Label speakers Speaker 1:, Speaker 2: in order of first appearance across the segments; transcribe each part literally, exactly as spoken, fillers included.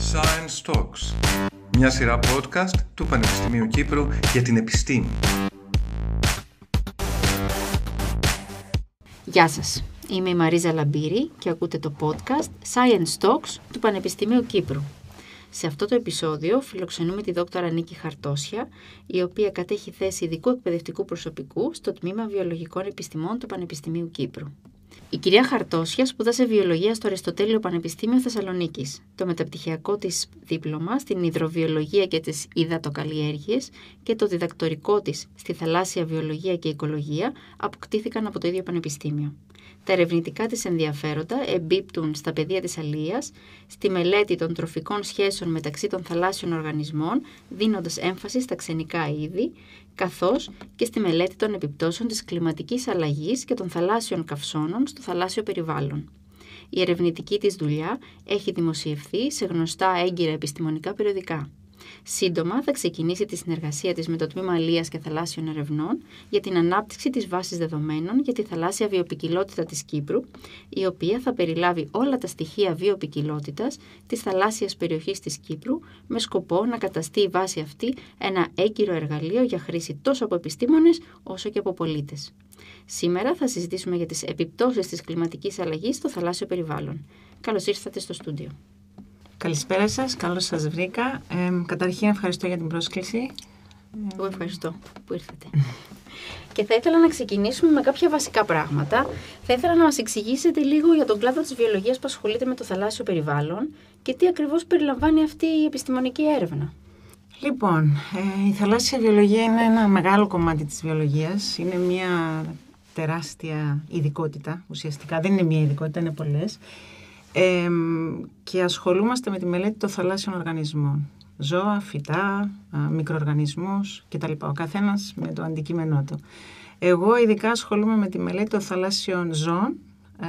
Speaker 1: Science Talks, μια σειρά podcast του Πανεπιστημίου Κύπρου για την επιστήμη.
Speaker 2: Γεια σας, είμαι η Μαρίζα Λαμπύρη και ακούτε το podcast Science Talks του Πανεπιστημίου Κύπρου. Σε αυτό το επεισόδιο φιλοξενούμε τη δόκτωρα Νίκη Χαρτόσια, η οποία κατέχει θέση ειδικού εκπαιδευτικού προσωπικού στο Τμήμα Βιολογικών Επιστημών του Πανεπιστημίου Κύπρου. Η κυρία Χαρτόσια σπούδασε βιολογία στο Αριστοτέλειο Πανεπιστήμιο Θεσσαλονίκης. Το μεταπτυχιακό της δίπλωμα στην υδροβιολογία και τις υδατοκαλλιέργειες και το διδακτορικό της στη θαλάσσια βιολογία και οικολογία αποκτήθηκαν από το ίδιο πανεπιστήμιο. Τα ερευνητικά της ενδιαφέροντα εμπίπτουν στα πεδία της αλίας, στη μελέτη των τροφικών σχέσεων μεταξύ των θαλάσσιων οργανισμών, δίνοντας έμφαση στα ξενικά είδη, καθώς και στη μελέτη των επιπτώσεων της κλιματικής αλλαγής και των θαλάσσιων καυσώνων στο θαλάσσιο περιβάλλον. Η ερευνητική της δουλειά έχει δημοσιευθεί σε γνωστά έγκυρα επιστημονικά περιοδικά. Σύντομα θα ξεκινήσει τη συνεργασία της με το Τμήμα Αλίας και Θαλάσσιων Ερευνών για την ανάπτυξη της βάσης δεδομένων για τη θαλάσσια βιοποικιλότητα της Κύπρου, η οποία θα περιλάβει όλα τα στοιχεία βιοποικιλότητας της θαλάσσιας περιοχής της Κύπρου, με σκοπό να καταστεί η βάση αυτή ένα έγκυρο εργαλείο για χρήση τόσο από επιστήμονες όσο και από πολίτες. Σήμερα θα συζητήσουμε για τις επιπτώσεις της κλιματικής αλλαγής στο θαλάσσιο περιβάλλον. Καλώς ήρθατε στο στούντιο.
Speaker 3: Καλησπέρα σας, καλώς σας βρήκα. Ε, καταρχήν ευχαριστώ για την πρόσκληση.
Speaker 2: Εγώ ευχαριστώ που ήρθατε. Και θα ήθελα να ξεκινήσουμε με κάποια βασικά πράγματα. Θα ήθελα να μας εξηγήσετε λίγο για τον κλάδο της βιολογίας που ασχολείται με το θαλάσσιο περιβάλλον και τι ακριβώς περιλαμβάνει αυτή η επιστημονική έρευνα.
Speaker 3: Λοιπόν, ε, η θαλάσσια βιολογία είναι ένα μεγάλο κομμάτι της βιολογίας. Είναι μια τεράστια ειδικότητα, ουσιαστικά. Δεν είναι μια ειδικότητα, είναι πολλές. Ε, και ασχολούμαστε με τη μελέτη των θαλάσσιων οργανισμών. Ζώα, φυτά, α, μικροοργανισμούς κτλ. Ο καθένας με το αντικείμενό του. Εγώ ειδικά ασχολούμαι με τη μελέτη των θαλάσσιων ζώων, ε,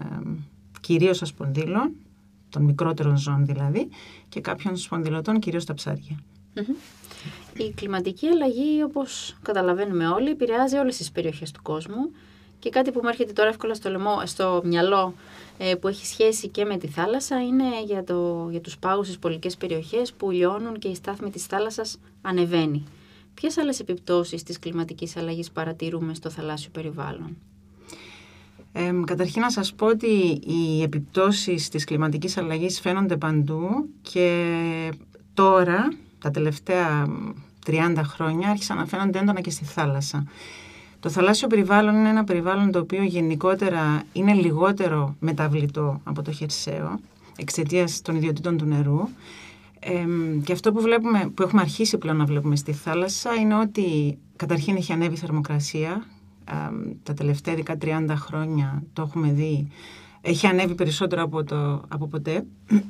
Speaker 3: κυρίως ασπονδύλων, των μικρότερων ζώων δηλαδή, και κάποιων σπονδυλωτών, κυρίως τα ψάρια.
Speaker 2: Mm-hmm. Η κλιματική αλλαγή, όπως καταλαβαίνουμε όλοι, επηρεάζει όλες τις περιοχές του κόσμου. Και κάτι που μου έρχεται τώρα εύκολα στο, λαιμό, στο μυαλό ε, που έχει σχέση και με τη θάλασσα είναι για, το, για τους πάγους στις πολικές περιοχές που λιώνουν και η στάθμη της θάλασσας ανεβαίνει. Ποιες άλλες επιπτώσεις της κλιματικής αλλαγής παρατηρούμε στο θαλάσσιο περιβάλλον?
Speaker 3: Ε, καταρχήν να σας πω ότι οι επιπτώσεις της κλιματικής αλλαγής φαίνονται παντού και τώρα, τα τελευταία τριάντα χρόνια, άρχισαν να φαίνονται έντονα και στη θάλασσα. Το θαλάσσιο περιβάλλον είναι ένα περιβάλλον το οποίο γενικότερα είναι λιγότερο μεταβλητό από το χερσαίο εξαιτίας των ιδιωτήτων του νερού. Ε, και αυτό που, βλέπουμε, που έχουμε αρχίσει πλέον να βλέπουμε στη θάλασσα είναι ότι καταρχήν έχει ανέβει η θερμοκρασία. Ε, τα τελευταία δέκα τριάντα χρόνια το έχουμε δει. Έχει ανέβει περισσότερο από, το, από ποτέ.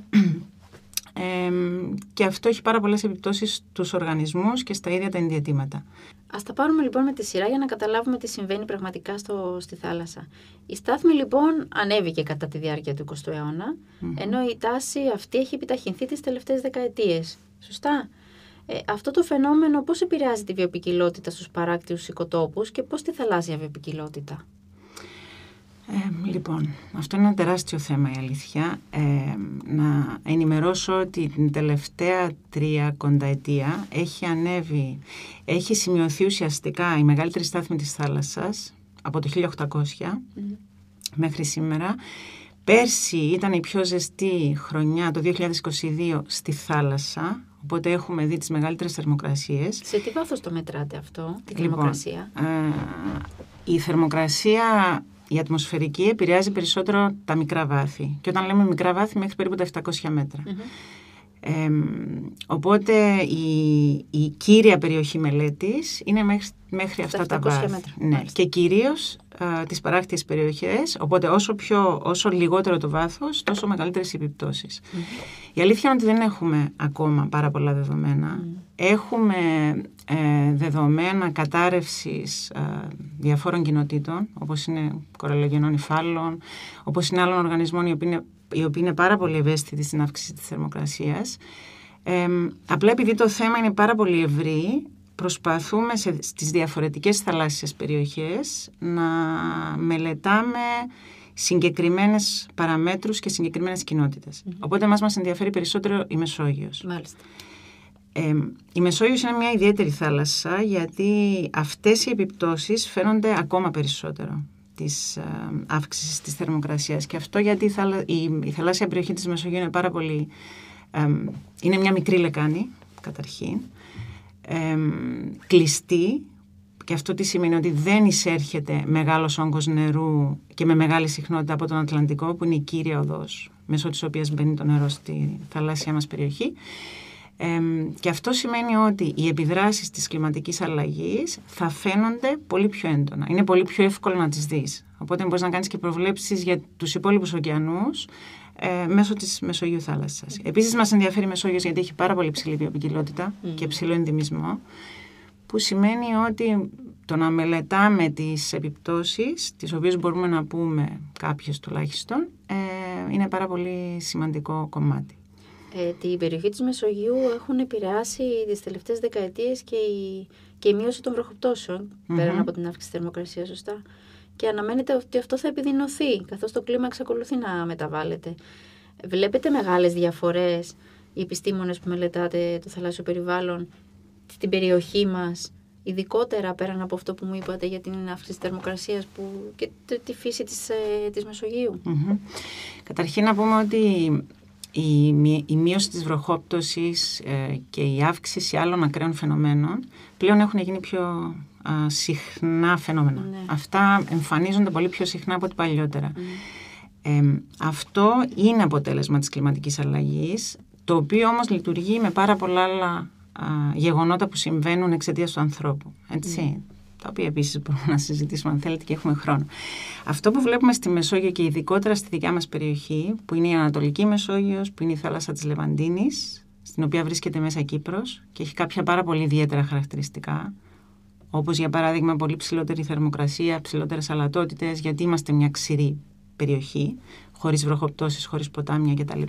Speaker 3: Ε, και αυτό έχει πάρα πολλές επιπτώσεις στους οργανισμούς και στα ίδια τα ενδιατήματα.
Speaker 2: Ας τα πάρουμε λοιπόν με τη σειρά για να καταλάβουμε τι συμβαίνει πραγματικά στο, στη θάλασσα. Η στάθμη λοιπόν ανέβηκε κατά τη διάρκεια του εικοστού αιώνα, mm-hmm. ενώ η τάση αυτή έχει επιταχυνθεί τις τελευταίες δεκαετίες. Σωστά? Ε, αυτό το φαινόμενο πώς επηρεάζει τη βιοποικιλότητα στους παράκτιους οικοτόπους και πώς τη θαλάσσια βιοποικιλότητα?
Speaker 3: Ε, λοιπόν, αυτό είναι ένα τεράστιο θέμα, η αλήθεια. Ε, να ενημερώσω ότι την τελευταία τριακονταετία έχει ανέβει, έχει σημειωθεί ουσιαστικά η μεγαλύτερη στάθμη της θάλασσας από το χίλια οκτακόσια mm-hmm. μέχρι σήμερα. Πέρσι ήταν η πιο ζεστή χρονιά, το δύο χιλιάδες είκοσι δύο, στη θάλασσα, οπότε έχουμε δει τις μεγαλύτερες θερμοκρασίες.
Speaker 2: Σε τι βάθος το μετράτε αυτό, τη
Speaker 3: λοιπόν,
Speaker 2: θερμοκρασία?
Speaker 3: Ε, η θερμοκρασία... Η ατμοσφαιρική επηρεάζει περισσότερο τα μικρά βάθη. Και όταν λέμε μικρά βάθη, μέχρι περίπου τα επτακόσια μέτρα. Mm-hmm. Ε, οπότε η, η κύρια περιοχή μελέτης είναι μέχρι, μέχρι αυτά τα βάθη. Μέτρα. Ναι. Και κυρίως α, τις παράκτιες περιοχές. Οπότε όσο, πιο, όσο λιγότερο το βάθος, τόσο μεγαλύτερες οι επιπτώσεις. Mm-hmm. Η αλήθεια είναι ότι δεν έχουμε ακόμα πάρα πολλά δεδομένα. Mm-hmm. Έχουμε ε, δεδομένα κατάρρευσης ε, διαφόρων κοινοτήτων, όπως είναι κοραλλογενών υφάλων, όπως είναι άλλων οργανισμών οι οποίοι είναι, οι οποίοι είναι πάρα πολύ ευαίσθητοι στην αύξηση της θερμοκρασίας. Ε, απλά επειδή το θέμα είναι πάρα πολύ ευρύ, προσπαθούμε σε, στις διαφορετικές θαλάσσιες περιοχές να μελετάμε συγκεκριμένες παραμέτρους και συγκεκριμένες κοινότητες. Mm-hmm. Οπότε μας, μας ενδιαφέρει περισσότερο η Μεσόγειος.
Speaker 2: Μάλιστα.
Speaker 3: Ε, η Μεσόγειος είναι μια ιδιαίτερη θάλασσα, γιατί αυτές οι επιπτώσεις φαίνονται ακόμα περισσότερο της ε, αύξησης της θερμοκρασίας. Και αυτό γιατί η, θαλα, η, η θαλάσσια περιοχή της Μεσογείου είναι πάρα πολύ... Ε, είναι μια μικρή λεκάνη, καταρχήν, ε, κλειστή, και αυτό τι σημαίνει ότι δεν εισέρχεται μεγάλος όγκος νερού και με μεγάλη συχνότητα από τον Ατλαντικό, που είναι η κύρια οδός μέσω της οποίας μπαίνει το νερό στη θαλάσσια μας περιοχή. Ε, και αυτό σημαίνει ότι οι επιδράσεις της κλιματικής αλλαγής θα φαίνονται πολύ πιο έντονα. Είναι πολύ πιο εύκολο να τις δεις. Οπότε μπορείς να κάνεις και προβλέψεις για τους υπόλοιπους ωκεανούς ε, μέσω της Μεσογείου θάλασσας. Επίσης μας ενδιαφέρει η Μεσόγειος γιατί έχει πάρα πολύ ψηλή βιοποικιλότητα mm. και ψηλό ενδυμισμό, που σημαίνει ότι το να μελετάμε τις επιπτώσεις, τις οποίες μπορούμε να πούμε κάποιες τουλάχιστον, ε, είναι πάρα πολύ σημαντικό κομμάτι.
Speaker 2: Ε, την περιοχή της Μεσογείου έχουν επηρεάσει τις τελευταίες δεκαετίες και η, και η μείωση των βροχοπτώσεων, mm-hmm. πέραν από την αύξηση της θερμοκρασίας, σωστά. Και αναμένεται ότι αυτό θα επιδεινωθεί, καθώς το κλίμα εξακολουθεί να μεταβάλλεται. Βλέπετε μεγάλες διαφορές, οι επιστήμονες που μελετάτε το θαλάσσιο περιβάλλον, στην περιοχή μας, ειδικότερα πέραν από αυτό που μου είπατε για την αύξηση της θερμοκρασίας που, και τη φύση της, της Μεσογείου?
Speaker 3: Mm-hmm. Καταρχήν να πούμε ότι η, η μείωση της βροχόπτωσης ε, και η αύξηση άλλων ακραίων φαινομένων πλέον έχουν γίνει πιο α, συχνά φαινόμενα. Ναι. Αυτά εμφανίζονται πολύ πιο συχνά από ό,τι παλιότερα. Mm. Ε, αυτό είναι αποτέλεσμα της κλιματικής αλλαγής, το οποίο όμως λειτουργεί με πάρα πολλά άλλα γεγονότα που συμβαίνουν εξαιτίας του ανθρώπου, έτσι, mm. τα οποία επίσης μπορούμε να συζητήσουμε αν θέλετε και έχουμε χρόνο. Αυτό που βλέπουμε στη Μεσόγειο και ειδικότερα στη δικιά μας περιοχή, που είναι η Ανατολική Μεσόγειος, που είναι η θάλασσα της Λεβαντίνης, στην οποία βρίσκεται μέσα Κύπρος και έχει κάποια πάρα πολύ ιδιαίτερα χαρακτηριστικά, όπως για παράδειγμα πολύ ψηλότερη θερμοκρασία, ψηλότερες αλατότητες, γιατί είμαστε μια ξηρή περιοχή, χωρίς βροχοπτώσεις, χωρίς ποτάμια κτλ.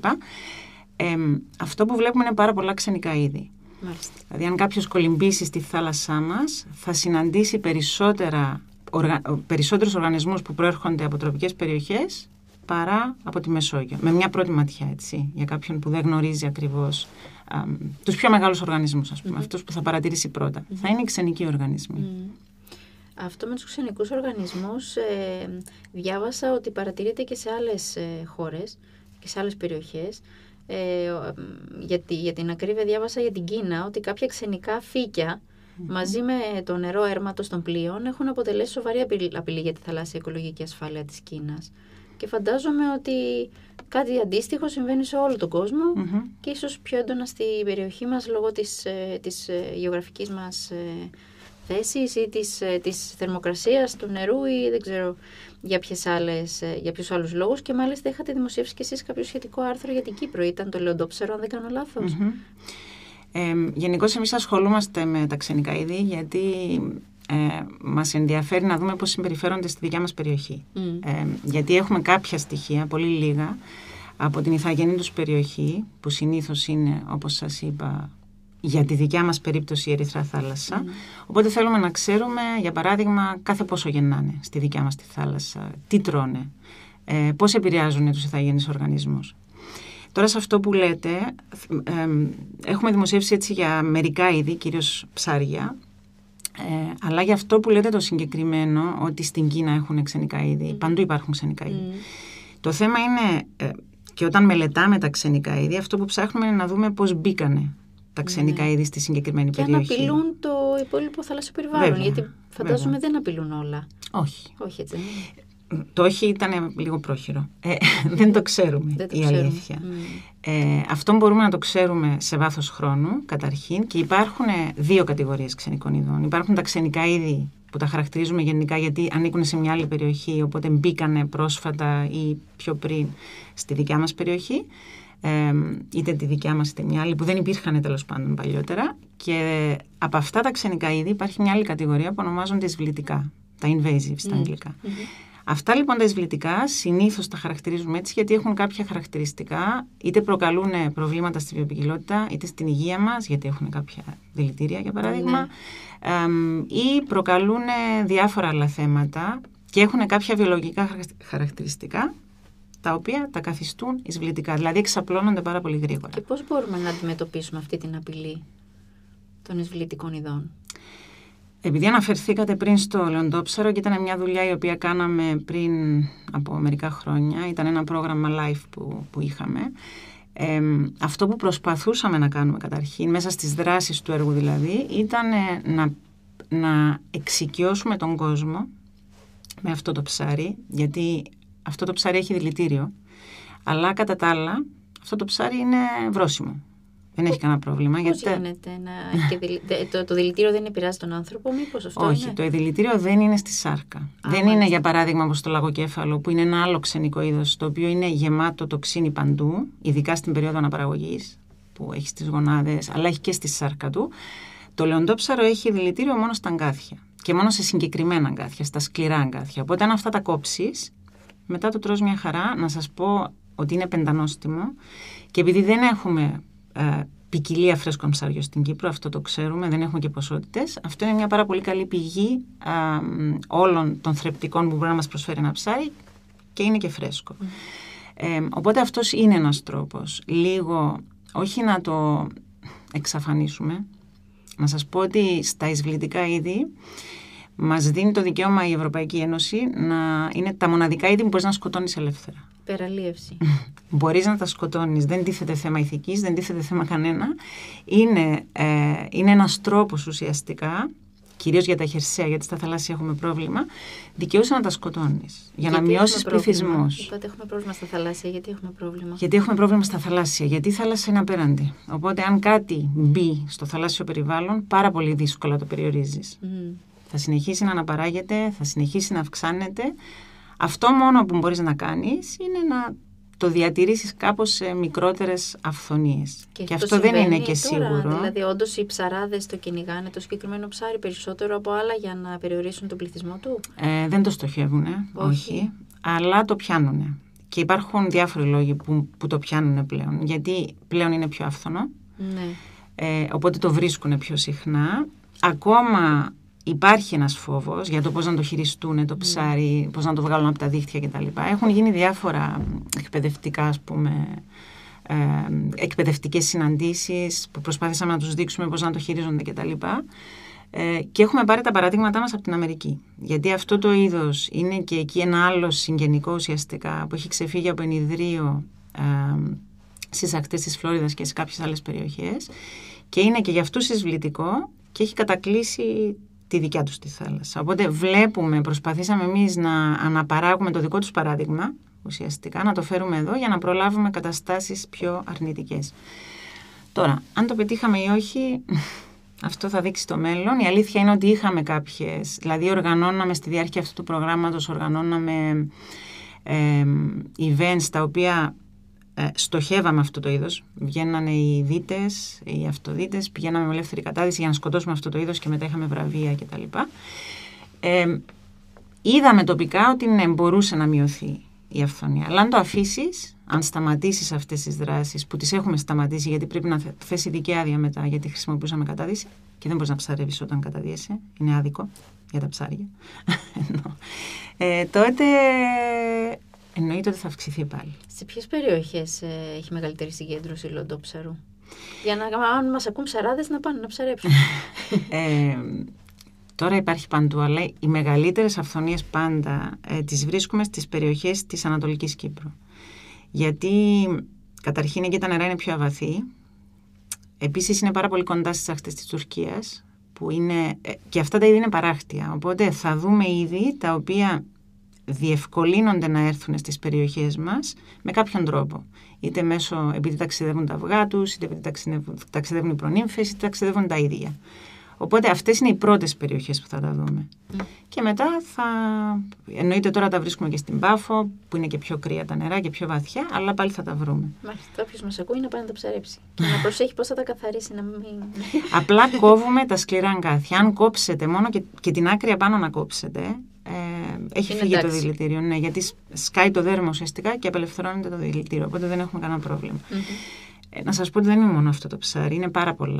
Speaker 3: Ε, αυτό που βλέπουμε είναι πάρα πολλά ξενικά είδη. Μάλιστα. Δηλαδή αν κάποιος κολυμπήσει στη θάλασσά μας θα συναντήσει περισσότερα, οργα, περισσότερους οργανισμούς που προέρχονται από τροπικές περιοχές παρά από τη Μεσόγειο. Με μια πρώτη ματιά, έτσι, για κάποιον που δεν γνωρίζει ακριβώς α, τους πιο μεγάλους οργανισμούς, ας πούμε, mm-hmm. αυτούς που θα παρατηρήσει πρώτα. Mm-hmm. Θα είναι οι ξενικοί οργανισμοί.
Speaker 2: Mm. Αυτό με τους ξενικούς οργανισμούς ε, διάβασα ότι παρατηρείται και σε άλλες ε, χώρες και σε άλλες περιοχές. Ε, για, τη, για την ακρίβεια διάβασα για την Κίνα ότι κάποια ξενικά φύκια mm-hmm. μαζί με το νερό έρματος των πλοίων έχουν αποτελέσει σοβαρή απειλή για τη θαλάσσια οικολογική ασφάλεια της Κίνας. Και φαντάζομαι ότι κάτι αντίστοιχο συμβαίνει σε όλο τον κόσμο mm-hmm. και ίσως πιο έντονα στην περιοχή μας λόγω της, της γεωγραφικής μας θέσης ή της, της θερμοκρασίας του νερού ή δεν ξέρω για, ποιες άλλες, για ποιους άλλους λόγους. Και μάλιστα είχατε δημοσιεύσει και εσείς κάποιο σχετικό άρθρο για την Κύπρο. Ήταν το Λεοντόψερο, αν δεν κάνω λάθος. Mm-hmm.
Speaker 3: Ε, γενικώς εμείς ασχολούμαστε με τα ξενικά είδη γιατί ε, μας ενδιαφέρει να δούμε πώς συμπεριφέρονται στη δικιά μας περιοχή. Mm. Ε, γιατί έχουμε κάποια στοιχεία, πολύ λίγα, από την ηθαγενή τους περιοχή, που συνήθως είναι, όπως σας είπα, για τη δικιά μας περίπτωση η Ερυθρά θάλασσα. Mm. Οπότε θέλουμε να ξέρουμε, για παράδειγμα, κάθε πόσο γεννάνε στη δικιά μας τη θάλασσα, τι τρώνε, ε, πώς επηρεάζουν τους ηθαγενείς οργανισμούς. Τώρα σε αυτό που λέτε, ε, ε, έχουμε δημοσιεύσει έτσι για μερικά είδη, κυρίως ψάρια, ε, αλλά για αυτό που λέτε το συγκεκριμένο, ότι στην Κίνα έχουν ξενικά είδη, mm. παντού υπάρχουν ξενικά είδη. Mm. Το θέμα είναι, ε, και όταν μελετάμε τα ξενικά είδη, αυτό που ψάχνουμε είναι να δούμε πώς μπήκανε τα ξενικά ναι. είδη στη συγκεκριμένη
Speaker 2: και
Speaker 3: περιοχή.
Speaker 2: Και αν απειλούν το υπόλοιπο θαλάσσιο περιβάλλον, βέβαια, γιατί φαντάζομαι βέβαια. Δεν απειλούν όλα.
Speaker 3: Όχι.
Speaker 2: Όχι έτσι.
Speaker 3: Το όχι ήταν λίγο πρόχειρο. Ε, δεν το ξέρουμε, δεν το η ξέρουμε. αλήθεια. Mm. Ε, αυτό μπορούμε να το ξέρουμε σε βάθος χρόνου, καταρχήν, και υπάρχουν δύο κατηγορίες ξενικών ειδών. Υπάρχουν τα ξενικά είδη που τα χαρακτηρίζουμε γενικά γιατί ανήκουν σε μια άλλη περιοχή, οπότε μπήκανε πρόσφατα ή πιο πριν στη δικιά μας περιοχή. Ε, είτε τη δικιά μας είτε μια άλλη που δεν υπήρχαν τέλος πάντων παλιότερα, και από αυτά τα ξενικά είδη υπάρχει μια άλλη κατηγορία που ονομάζονται εισβλητικά, τα invasive στα αγγλικά. Mm. Mm-hmm. Αυτά λοιπόν τα εισβλητικά συνήθως τα χαρακτηρίζουμε έτσι γιατί έχουν κάποια χαρακτηριστικά, είτε προκαλούν προβλήματα στη βιοποικιλότητα είτε στην υγεία μας, γιατί έχουν κάποια δηλητήρια για παράδειγμα, mm. ε, ή προκαλούν διάφορα άλλα θέματα. Και και έχουν κάποια βιολογικά χαρακτηριστικά τα οποία τα καθιστούν εισβλητικά, δηλαδή εξαπλώνονται πάρα πολύ γρήγορα.
Speaker 2: Και πώς μπορούμε να αντιμετωπίσουμε αυτή την απειλή των εισβλητικών ειδών?
Speaker 3: Επειδή αναφερθήκατε πριν στο λεοντόψαρο και ήταν μια δουλειά η οποία κάναμε πριν από μερικά χρόνια, ήταν ένα πρόγραμμα live που, που είχαμε. Ε, αυτό που προσπαθούσαμε να κάνουμε καταρχήν, μέσα στις δράσεις του έργου δηλαδή, ήταν να, να εξοικειώσουμε τον κόσμο με αυτό το ψάρι, γιατί αυτό το ψάρι έχει δηλητήριο, αλλά κατά τα άλλα αυτό το ψάρι είναι βρώσιμο. Δεν έχει κανένα πρόβλημα.
Speaker 2: Πώς γιατί... γίνεται να έχει δηλη... το, το δηλητήριο δεν επηρεάζει τον άνθρωπο, μήπως αυτό?
Speaker 3: Όχι,
Speaker 2: είναι?
Speaker 3: Το δηλητήριο δεν είναι στη σάρκα. Α, δεν μάλιστα. Είναι για παράδειγμα όπως το λαγοκέφαλο, που είναι ένα άλλο ξενικό είδος, το οποίο είναι γεμάτο τοξίνη παντού, ειδικά στην περίοδο αναπαραγωγής, που έχει στις γονάδες, αλλά έχει και στη σάρκα του. Το λεοντόψαρο έχει δηλητήριο μόνο στα αγκάθια και μόνο σε συγκεκριμένα αγκάθια, στα σκληρά αγκάθια. Οπότε αν αυτά τα κόψεις, μετά το τρως μια χαρά. Να σας πω ότι είναι πεντανόστιμο και επειδή δεν έχουμε ε, ποικιλία φρέσκων ψαριών στην Κύπρο, αυτό το ξέρουμε, δεν έχουμε και ποσότητες, αυτό είναι μια πάρα πολύ καλή πηγή ε, όλων των θρεπτικών που μπορεί να μας προσφέρει ένα ψάρι και είναι και φρέσκο. Mm. Ε, οπότε αυτός είναι ένας τρόπος, λίγο, όχι να το εξαφανίσουμε, να σας πω ότι στα εισβλητικά είδη μας δίνει το δικαίωμα η Ευρωπαϊκή Ένωση να είναι τα μοναδικά είδη που μπορείς να σκοτώνεις ελεύθερα.
Speaker 2: Υπεραλίευση.
Speaker 3: Μπορείς να τα σκοτώνεις. Δεν τίθεται θέμα ηθικής, δεν τίθεται θέμα κανένα. Είναι, ε, είναι ένας τρόπος ουσιαστικά, κυρίως για τα χερσαία, γιατί στα θαλάσσια έχουμε πρόβλημα, δικαιούσε να τα σκοτώνεις. Για γιατί να μειώσεις πληθυσμούς.
Speaker 2: Είπατε έχουμε πρόβλημα στα θαλάσσια. Γιατί έχουμε πρόβλημα?
Speaker 3: Γιατί έχουμε πρόβλημα στα θαλάσσια. Γιατί η θάλασσα είναι απέραντη. Οπότε αν κάτι μπει στο θαλάσσιο περιβάλλον, πάρα πολύ δύσκολα το περιορίζεις. Mm. Θα συνεχίσει να αναπαράγεται, θα συνεχίσει να αυξάνεται. Αυτό μόνο που μπορείς να κάνεις είναι να το διατηρήσεις κάπως σε μικρότερες αυθονίες. Και, και αυτό δεν είναι και τώρα, σίγουρο.
Speaker 2: Δηλαδή, όντως οι ψαράδες το κυνηγάνε το συγκεκριμένο ψάρι περισσότερο από άλλα για να περιορίσουν τον πληθυσμό του?
Speaker 3: Ε, δεν το στοχεύουν, όχι. όχι, αλλά το πιάνουν. Και υπάρχουν διάφοροι λόγοι που, που το πιάνουν πλέον. Γιατί πλέον είναι πιο άφθονο, ναι. ε, οπότε το βρίσκουν πιο συχνά. Ακόμα υπάρχει ένας φόβος για το πώς να το χειριστούν το ψάρι, mm. πώς να το βγάλουν από τα δίχτυα κτλ. Έχουν γίνει διάφορα εκπαιδευτικά, ας πούμε, ε, εκπαιδευτικές συναντήσεις που προσπάθησαμε να τους δείξουμε πώς να το χειρίζονται κτλ. Ε, και έχουμε πάρει τα παραδείγματά μας από την Αμερική. Γιατί αυτό το είδος είναι και εκεί ένα άλλο συγγενικό ουσιαστικά που έχει ξεφύγει από ενιδρίο ε, στις ακτές της Φλόριδας και σε κάποιες άλλες περιοχές και είναι και για αυτούς εισβλητικό και έχει κατακλείσει τη δικιά τους τη θάλασσα. Οπότε βλέπουμε, προσπαθήσαμε εμείς να αναπαράγουμε το δικό τους παράδειγμα, ουσιαστικά, να το φέρουμε εδώ για να προλάβουμε καταστάσεις πιο αρνητικές. Τώρα, αν το πετύχαμε ή όχι, αυτό θα δείξει το μέλλον. Η αλήθεια είναι ότι είχαμε κάποιες, δηλαδή οργανώναμε στη διάρκεια αυτού του προγράμματος, οργανώναμε ε, events τα οποία ε, στοχεύαμε αυτό το είδος. Βγαίνανε οι δίτες, οι αυτοδίτες, πηγαίναμε με ελεύθερη κατάδυση για να σκοτώσουμε αυτό το είδος και μετά είχαμε βραβεία κτλ. Ε, είδαμε τοπικά ότι ναι, μπορούσε να μειωθεί η αυθονία. Αλλά αν το αφήσεις, αν σταματήσεις αυτές τις δράσεις που τις έχουμε σταματήσει, γιατί πρέπει να θέσει ειδική άδεια μετά, γιατί χρησιμοποιούσαμε κατάδυση και δεν μπορείς να ψαρεύεις όταν καταδύεσαι, είναι άδικο για τα ψάρια. ε, τότε εννοείται ότι θα αυξηθεί πάλι.
Speaker 2: Σε ποιες περιοχές ε, έχει μεγαλύτερη συγκέντρωση λοντόψαρου? Για να, αν μας ακούν ψαράδες, να πάνε να ψαρέψουν.
Speaker 3: ε, Τώρα υπάρχει παντού, αλλά οι μεγαλύτερες αυθονίες πάντα ε, τις βρίσκουμε στις περιοχές της Ανατολικής Κύπρου. Γιατί καταρχήν εκεί τα νερά είναι πιο αβαθή. Επίσης είναι πάρα πολύ κοντά στις ακτές της Τουρκίας, που είναι, ε, και αυτά τα είδη είναι παράκτια. Οπότε θα δούμε είδη τα οποία διευκολύνονται να έρθουν στις περιοχές μας με κάποιον τρόπο. Είτε μέσω, επειδή ταξιδεύουν τα αυγά τους, είτε επειδή ταξιδεύουν, ταξιδεύουν οι προνύμφες, είτε ταξιδεύουν τα ίδια. Οπότε αυτές είναι οι πρώτες περιοχές που θα τα δούμε. Mm. Και μετά θα... Εννοείται τώρα τα βρίσκουμε και στην Πάφο, που είναι και πιο κρύα τα νερά και πιο βαθιά, αλλά πάλι θα τα βρούμε.
Speaker 2: Μάλιστα, όποιος μας ακούει να πάει να τα ψαρέψει. Και να προσέχει πώς θα τα καθαρίσει, να μην...
Speaker 3: Απλά κόβουμε τα σκληρά αγκάθια. Αν κόψετε μόνο και, και την άκρη απάνω να κόψετε, ε, έχει είναι φύγει εντάξει. Το δηλητήριο. Ναι, γιατί σκάει το δέρμα ουσιαστικά και απελευθερώνεται το δηλητήριο. Οπότε δεν έχουμε κανένα πρόβλημα. Mm-hmm. Ε, να σας πω ότι δεν είναι μόνο αυτό το ψάρι, είναι πάρα πολλά.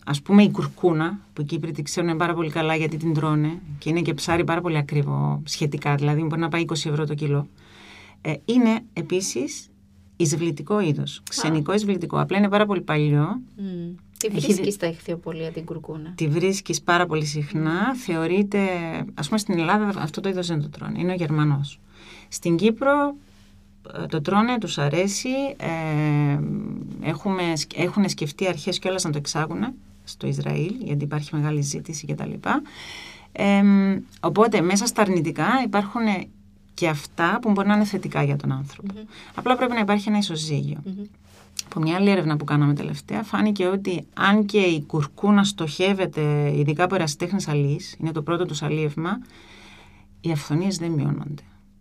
Speaker 3: ας πούμε η κουρκούνα, που οι Κύπροι τη ξέρουν πάρα πολύ καλά γιατί την τρώνε και είναι και ψάρι πάρα πολύ ακριβό σχετικά, δηλαδή μπορεί να πάει είκοσι ευρώ το κιλό, ε, είναι επίσης εισβλητικό είδος, ξενικό εισβλητικό, απλά είναι πάρα πολύ παλιό.
Speaker 2: Mm. Τη βρίσκεις Έχει... στα ηχθειοπολία την κουρκούνα? Τη
Speaker 3: βρίσκεις πάρα πολύ συχνά, mm. θεωρείται, ας πούμε στην Ελλάδα αυτό το είδος δεν το τρώνε, είναι ο Γερμανός. Στην Κύπρο το τρώνε, τους αρέσει, ε, έχουμε, έχουν σκεφτεί αρχές κιόλας να το εξάγουν στο Ισραήλ, γιατί υπάρχει μεγάλη ζήτηση κτλ. Ε, οπότε μέσα στα αρνητικά υπάρχουν και αυτά που μπορεί να είναι θετικά για τον άνθρωπο. Mm-hmm. Απλά πρέπει να υπάρχει ένα ισοζύγιο. Mm-hmm. Από μια άλλη έρευνα που κάναμε τελευταία φάνηκε ότι αν και η κουρκούνα στοχεύεται ειδικά από ερασιτέχνες αλείς, είναι το πρώτο τους αλίευμα, οι αυθονίες δεν μειώνονται.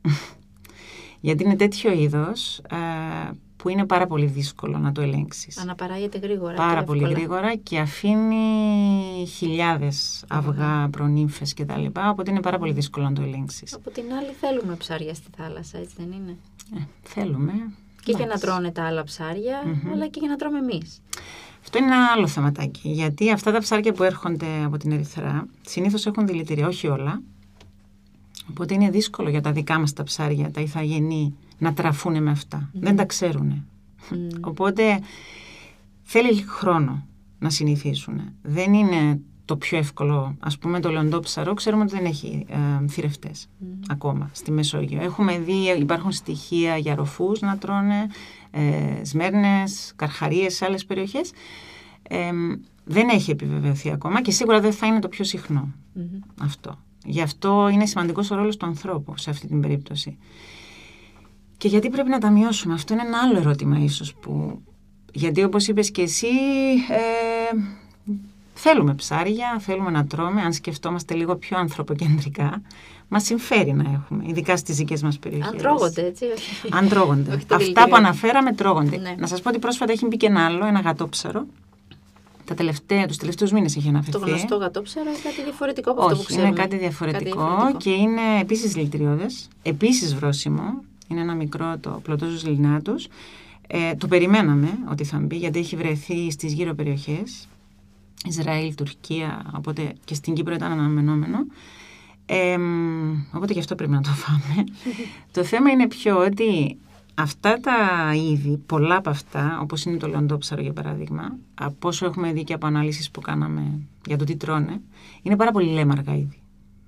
Speaker 3: Γιατί είναι τέτοιο είδος ε, που είναι πάρα πολύ δύσκολο να το ελέγξεις.
Speaker 2: Αναπαράγεται γρήγορα.
Speaker 3: Πάρα πολύ εύκολα. γρήγορα και αφήνει χιλιάδες αυγά, mm. προνύμφες κτλ. Οπότε είναι πάρα πολύ δύσκολο να το ελέγξεις.
Speaker 2: Από την άλλη θέλουμε ψάρια στη θάλασσα, έτσι δεν είναι?
Speaker 3: Ε, θέλουμε.
Speaker 2: Και για να τρώνε τα άλλα ψάρια, mm-hmm. αλλά και για να τρώμε εμείς.
Speaker 3: Αυτό είναι ένα άλλο θεματάκι. Γιατί αυτά τα ψάρια που έρχονται από την Ερυθρά συνήθως έχουν δηλητήρια, όχι όλα. Οπότε είναι δύσκολο για τα δικά μας τα ψάρια, τα ηθαγενή, να τραφούν με αυτά. Mm. Δεν τα ξέρουν. Mm. Οπότε θέλει χρόνο να συνηθίσουν. Δεν είναι το πιο εύκολο. Ας πούμε το λεοντόψαρο ξέρουμε ότι δεν έχει ε, θηρευτές mm. ακόμα στη Μεσόγειο. Έχουμε δει, υπάρχουν στοιχεία για ροφούς να τρώνε, ε, σμέρνες, καρχαρίες σε άλλες περιοχές. Ε, δεν έχει επιβεβαιωθεί ακόμα και σίγουρα δεν θα είναι το πιο συχνό mm-hmm. αυτό. Γι' αυτό είναι σημαντικός ο ρόλος του ανθρώπου σε αυτή την περίπτωση. Και γιατί πρέπει να τα μειώσουμε? Αυτό είναι ένα άλλο ερώτημα ίσως που... Γιατί όπως είπες και εσύ, ε, θέλουμε ψάρια, θέλουμε να τρώμε, αν σκεφτόμαστε λίγο πιο ανθρωποκεντρικά, μας συμφέρει να έχουμε, ειδικά στις δικές μας περιοχές.
Speaker 2: Αν τρώγονται, έτσι.
Speaker 3: Αν τρώγονται. Αυτά που αναφέραμε τρώγονται. Ναι. Να σας πω ότι πρόσφατα έχει μπει και ένα άλλο, ένα γατόψαρο. Τα τελευταία, τους τελευταίους μήνες έχει αναφερθεί.
Speaker 2: Το γνωστό γατόψαρο είναι κάτι διαφορετικό από αυτό που ξέρουμε.
Speaker 3: Είναι κάτι διαφορετικό, κάτι διαφορετικό και είναι επίσης δηλητηριώδες, επίσης βρώσιμο. Είναι ένα μικρό, το πλωτόζους λινάτους. Ε, το περιμέναμε ότι θα μπει, γιατί έχει βρεθεί στις γύρω περιοχές. Ισραήλ, Τουρκία, οπότε και στην Κύπρο ήταν αναμενόμενο. Ε, οπότε και αυτό πρέπει να το φάμε. Το θέμα είναι πιο ότι αυτά τα είδη, πολλά από αυτά, όπως είναι το λεοντόψαρο για παράδειγμα, από όσο έχουμε δει και από αναλύσεις που κάναμε για το τι τρώνε, είναι πάρα πολύ λέμαργα είδη.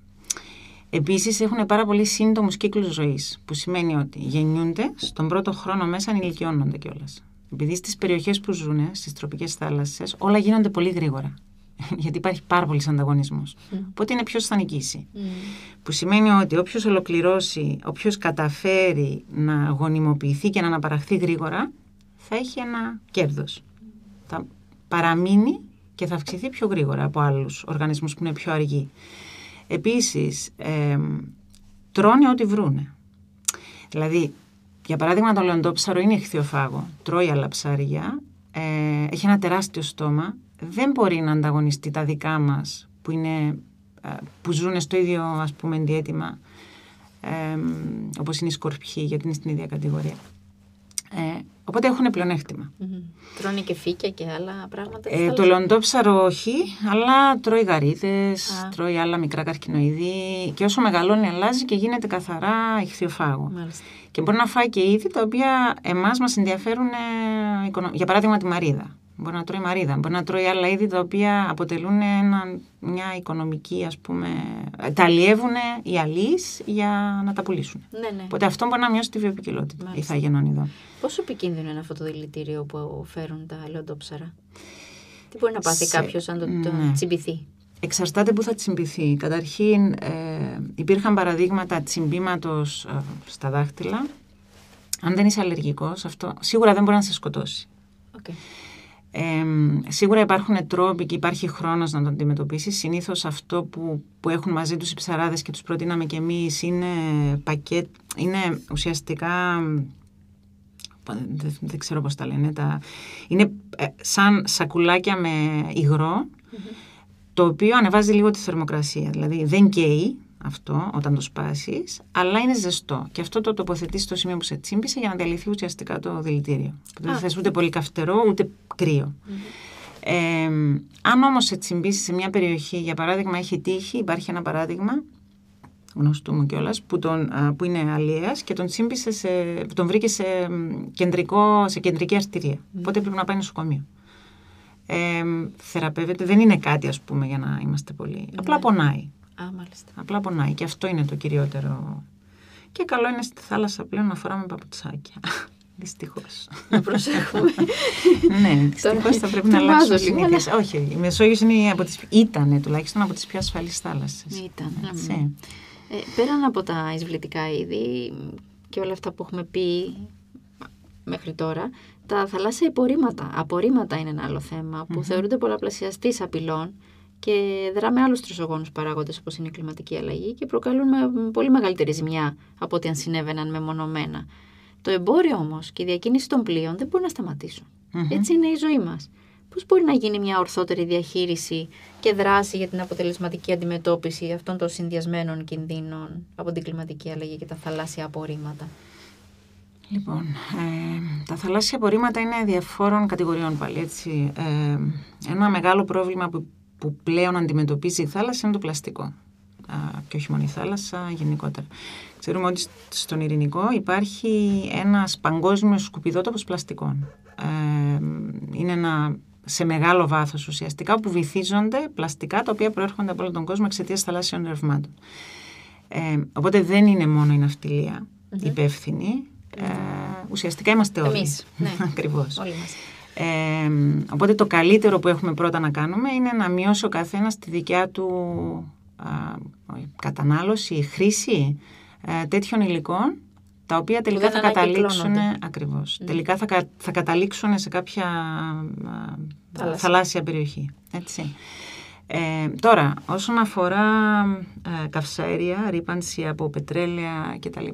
Speaker 3: Επίσης έχουν πάρα πολύ σύντομους κύκλους ζωής, που σημαίνει ότι γεννιούνται, στον πρώτο χρόνο μέσα ενηλικιώνονται κιόλας. Επειδή στις περιοχές που ζουν, στις τροπικές θάλασσες, όλα γίνονται πολύ γρήγορα. Γιατί υπάρχει πάρα πολύς ανταγωνισμός. Mm. Οπότε είναι ποιος θα νικήσει. Mm. Που σημαίνει ότι όποιος ολοκληρώσει, όποιος καταφέρει να γονιμοποιηθεί και να αναπαραχθεί γρήγορα, θα έχει ένα κέρδος. Mm. Θα παραμείνει και θα αυξηθεί πιο γρήγορα από άλλους οργανισμούς που είναι πιο αργοί. Επίσης, ε, τρώνε ό,τι βρούνε. Δηλαδή, για παράδειγμα, το λεοντόψαρο είναι ηχθειοφάγο, τρώει άλλα ψάρια, ε, έχει ένα τεράστιο στόμα, δεν μπορεί να ανταγωνιστεί τα δικά μας που, είναι, που ζουν στο ίδιο, ας πούμε, ενδιαίτημα, ε, όπως είναι οι σκορπιοί, γιατί είναι στην ίδια κατηγορία. Ε, οπότε έχουν πλεονέκτημα.
Speaker 2: Mm-hmm. Τρώνε και φύκια και άλλα πράγματα.
Speaker 3: Ε, το λεοντόψαρο όχι, αλλά τρώει γαρίδες, ah. τρώει άλλα μικρά καρκινοειδή και όσο μεγαλώνει αλλάζει και γίνεται καθαρά ηχθειοφάγο. Μάλιστα. Και μπορεί να φάει και είδη τα οποία εμάς μας ενδιαφέρουν, ε, για παράδειγμα τη μαρίδα. Μπορεί να τρώει μαρίδα, μπορεί να τρώει άλλα είδη τα οποία αποτελούν ένα, μια οικονομική, ας πούμε, τα αλλιεύουν οι αλείς για να τα πουλήσουν.
Speaker 2: Ναι, ναι.
Speaker 3: Οπότε αυτό μπορεί να μειώσει τη βιοποικιλότητα ηθαγενών ειδών.
Speaker 2: Πόσο επικίνδυνο είναι αυτό το δηλητήριο που φέρουν τα λεοντόψαρα? Τι μπορεί να πάθει Σε... κάποιος αν το, το ναι. τσιμπηθεί?
Speaker 3: Εξαρτάται που θα τσιμπηθεί. Καταρχήν ε, υπήρχαν παραδείγματα τσιμπήματος ε, στα δάχτυλα. Αν δεν είσαι αλλεργικός, αυτό σίγουρα δεν μπορεί να σε σκοτώσει.
Speaker 2: Okay.
Speaker 3: Ε, σίγουρα υπάρχουν τρόποι και υπάρχει χρόνος να το αντιμετωπίσεις. Συνήθως αυτό που, που έχουν μαζί τους οι ψαράδες και τους προτείναμε και εμείς είναι πακέτ, είναι ουσιαστικά, δεν, δεν ξέρω πώς τα λένε, τα, είναι ε, σαν σακουλάκια με υγρό, mm-hmm. το οποίο ανεβάζει λίγο τη θερμοκρασία. Δηλαδή δεν καίει αυτό όταν το σπάσεις, αλλά είναι ζεστό. Και αυτό το τοποθετείς στο σημείο που σε τσίμπησε για να διαλυθεί ουσιαστικά το δηλητήριο. Δεν θες ούτε πολύ καυτερό, ούτε κρύο. Mm-hmm. Ε, αν όμως σε τσιμπήσει σε μια περιοχή, για παράδειγμα έχει τύχη, υπάρχει ένα παράδειγμα γνωστού μου κιόλας, που, τον, που είναι αλιέας και τον τσίμπησε σε, τον βρήκε σε, κεντρικό, σε κεντρική αρτηρία. Mm. Οπότε πρέπει να πάει νοσοκομείο. Ε, θεραπεύεται, δεν είναι κάτι ας πούμε για να είμαστε πολύ. Mm. Απλά πονάει.
Speaker 2: Α, μάλιστα.
Speaker 3: Απλά πονάει και αυτό είναι το κυριότερο. Και καλό είναι στη θάλασσα πλέον να φοράμε παπουτσάκια. Δυστυχώς.
Speaker 2: Να προσέχουμε.
Speaker 3: Ναι, δυστυχώς θα πρέπει να αλλάξουμε συνήθειες.
Speaker 2: Αλλά...
Speaker 3: Όχι, η Μεσόγειος είναι από τις... ήταν τουλάχιστον από τις πιο ασφαλείς θάλασσες.
Speaker 2: Ήταν. Ε, πέραν από τα εισβλητικά είδη και όλα αυτά που έχουμε πει μέχρι τώρα, τα θαλάσσια απορρίμματα. Απορρίμματα είναι ένα άλλο θέμα που mm-hmm. θεωρούνται πολλαπλασιαστής απειλών και δράμε άλλους τροσογόνους παράγοντες όπως είναι η κλιματική αλλαγή και προκαλούν με πολύ μεγαλύτερη ζημιά από ό,τι αν συνέβαιναν μεμονωμένα. Το εμπόριο όμως και η διακίνηση των πλοίων δεν μπορεί να σταματήσουν. Mm-hmm. Έτσι είναι η ζωή μας. Πώς μπορεί να γίνει μια ορθότερη διαχείριση και δράση για την αποτελεσματική αντιμετώπιση αυτών των συνδυασμένων κινδύνων από την κλιματική αλλαγή και τα θαλάσσια απορρίμματα?
Speaker 3: Λοιπόν, ε, τα θαλάσσια απορρίμματα είναι διαφόρων κατηγοριών πάλι. Έτσι. Ε, ένα μεγάλο πρόβλημα που, που πλέον αντιμετωπίζει η θάλασσα είναι το πλαστικό. Α, και όχι μόνο η θάλασσα, γενικότερα. Ξέρουμε ότι στον Ειρηνικό υπάρχει ένας παγκόσμιος σκουπιδότοπος πλαστικών. Ε, είναι ένα σε μεγάλο βάθος ουσιαστικά που βυθίζονται πλαστικά τα οποία προέρχονται από όλο τον κόσμο εξαιτίας θαλάσσιων ρευμάτων. Ε, οπότε δεν είναι μόνο η ναυτιλία mm-hmm. υπεύθυνη. Ε, ουσιαστικά είμαστε όλοι.
Speaker 2: Εμείς, ναι.
Speaker 3: Ακριβώς.
Speaker 2: Όλοι μας.
Speaker 3: Ε, οπότε το καλύτερο που έχουμε πρώτα να κάνουμε είναι να μειώσει ο καθένας τη δικιά του α, κατανάλωση, χρήση α, τέτοιων υλικών τα οποία τελικά θα καταλήξουν, ακριβώς, mm. τελικά θα, θα καταλήξουν σε κάποια θαλάσσια, θαλάσσια περιοχή. Έτσι. Ε, τώρα, όσον αφορά ε, καυσαέρια, ρύπανση από πετρέλαια κτλ.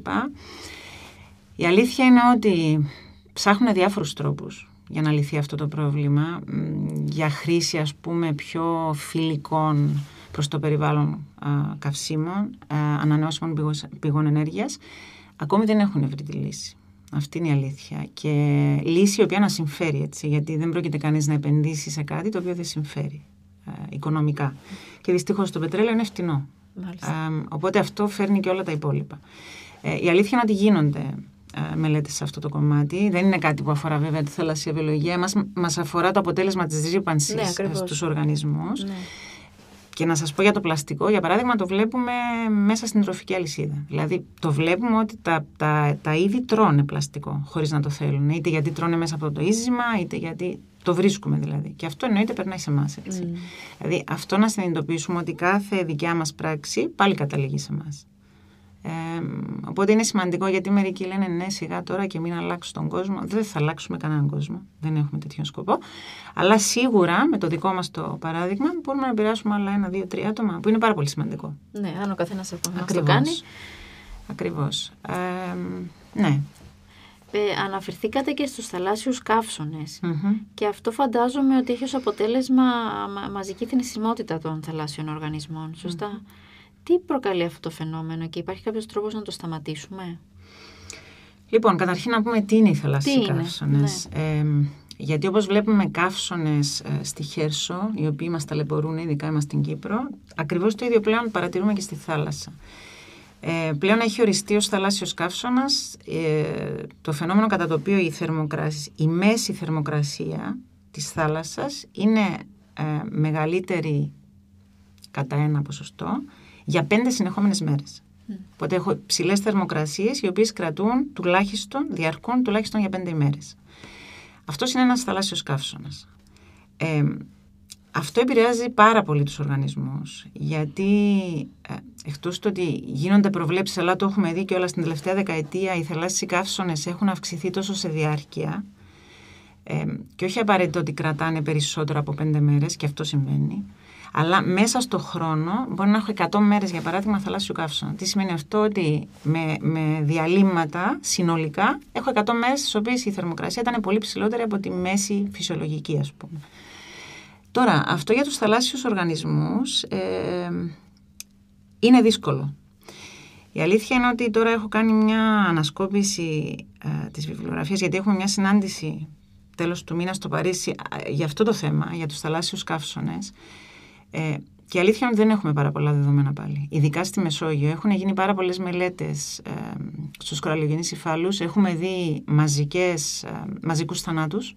Speaker 3: Η αλήθεια είναι ότι ψάχνουν διάφορους τρόπους για να λυθεί αυτό το πρόβλημα, για χρήση ας πούμε πιο φιλικών προς το περιβάλλον α, καυσίμων, α, ανανεώσιμων πηγών, πηγών ενέργειας. Ακόμη δεν έχουν βρει τη λύση. Αυτή είναι η αλήθεια. Και λύση η οποία να συμφέρει, έτσι, γιατί δεν πρόκειται κανείς να επενδύσει σε κάτι το οποίο δεν συμφέρει α, οικονομικά. Και δυστυχώς το πετρέλαιο είναι φτηνό. Α, οπότε αυτό φέρνει και όλα τα υπόλοιπα. Ε, η αλήθεια είναι ότι γίνονται μελέτες σε αυτό το κομμάτι. Δεν είναι κάτι που αφορά βέβαια τη θαλασσία βιολογία. Μας, μας αφορά το αποτέλεσμα της ρύπανσης ναι, στους οργανισμούς. Ναι. Και να σας πω για το πλαστικό, για παράδειγμα, το βλέπουμε μέσα στην τροφική αλυσίδα. Δηλαδή, το βλέπουμε ότι τα, τα, τα είδη τρώνε πλαστικό, χωρίς να το θέλουν. Είτε γιατί τρώνε μέσα από το ίζημα, είτε γιατί το βρίσκουμε δηλαδή. Και αυτό εννοείται περνάει σε εμάς. Mm. Δηλαδή, αυτό να συνειδητοποιήσουμε ότι κάθε δικιά μας πράξη πάλι καταλήγει σε εμάς. Ε, οπότε είναι σημαντικό, γιατί μερικοί λένε ναι, σιγά τώρα και μην αλλάξουν τον κόσμο. Δεν θα αλλάξουμε κανέναν κόσμο. Δεν έχουμε τέτοιον σκοπό. Αλλά σίγουρα με το δικό μας το παράδειγμα μπορούμε να επηρεάσουμε άλλα ένα, δύο, τρία άτομα, που είναι πάρα πολύ σημαντικό.
Speaker 2: Ναι, αν ο καθένας από εμάς το κάνει.
Speaker 3: Ακριβώς. Ε, ναι.
Speaker 2: Ε, αναφερθήκατε και στους θαλάσσιους καύσωνες
Speaker 3: mm-hmm.
Speaker 2: και αυτό φαντάζομαι ότι έχει ως αποτέλεσμα μα, μαζική θνησιμότητα των θαλάσσιων οργανισμών. Σωστά. Mm-hmm. Τι προκαλεί αυτό το φαινόμενο και υπάρχει κάποιος τρόπος να το σταματήσουμε?
Speaker 3: Λοιπόν, καταρχήν να πούμε τι είναι οι θαλάσσιοι καύσωνες. Ναι. Ε, γιατί όπως βλέπουμε καύσωνες ε, στη Χέρσο, οι οποίοι μας ταλαιπωρούν, ειδικά είμαστε στην Κύπρο, ακριβώς το ίδιο πλέον παρατηρούμε και στη θάλασσα. Ε, πλέον έχει οριστεί ως θαλάσσιος καύσωνας ε, το φαινόμενο κατά το οποίο η, η μέση θερμοκρασία της θάλασσας είναι ε, μεγαλύτερη κατά ένα ποσοστό για πέντε συνεχόμενες μέρες. Mm. Οπότε έχω ψηλές θερμοκρασίες οι οποίες κρατούν τουλάχιστον, διαρκούν τουλάχιστον για πέντε ημέρες. Αυτός είναι ένας θαλάσσιος καύσωνας. Ε, αυτό επηρεάζει πάρα πολύ τους οργανισμούς, γιατί ε, εκτός του ότι γίνονται προβλέψεις, αλλά το έχουμε δει και όλα στην τελευταία δεκαετία, οι θαλάσσιοι καύσωνες έχουν αυξηθεί τόσο σε διάρκεια ε, και όχι απαραίτητο ότι κρατάνε περισσότερο από πέντε μέρες, και αυτό συμβαίνει. Αλλά μέσα στο χρόνο μπορεί να έχω εκατό μέρες, για παράδειγμα, θαλάσσιου καύσωνα. Τι σημαίνει αυτό? Ότι με, με διαλύματα συνολικά έχω εκατό μέρες στις οποίες η θερμοκρασία ήταν πολύ ψηλότερη από τη μέση φυσιολογική, ας πούμε. Τώρα, αυτό για τους θαλάσσιους οργανισμούς ε, είναι δύσκολο. Η αλήθεια είναι ότι τώρα έχω κάνει μια ανασκόπηση ε, της βιβλιογραφίας, γιατί έχουμε μια συνάντηση τέλος του μήνα στο Παρίσι για αυτό το θέμα, για τους θαλάσσιους καύσωνες. Ε, και αλήθεια είναι ότι δεν έχουμε πάρα πολλά δεδομένα πάλι. Ειδικά στη Μεσόγειο έχουν γίνει πάρα πολλές μελέτες ε, στους κοραλλιογενείς υφάλους. Έχουμε δει μαζικές, ε, μαζικούς θανάτους,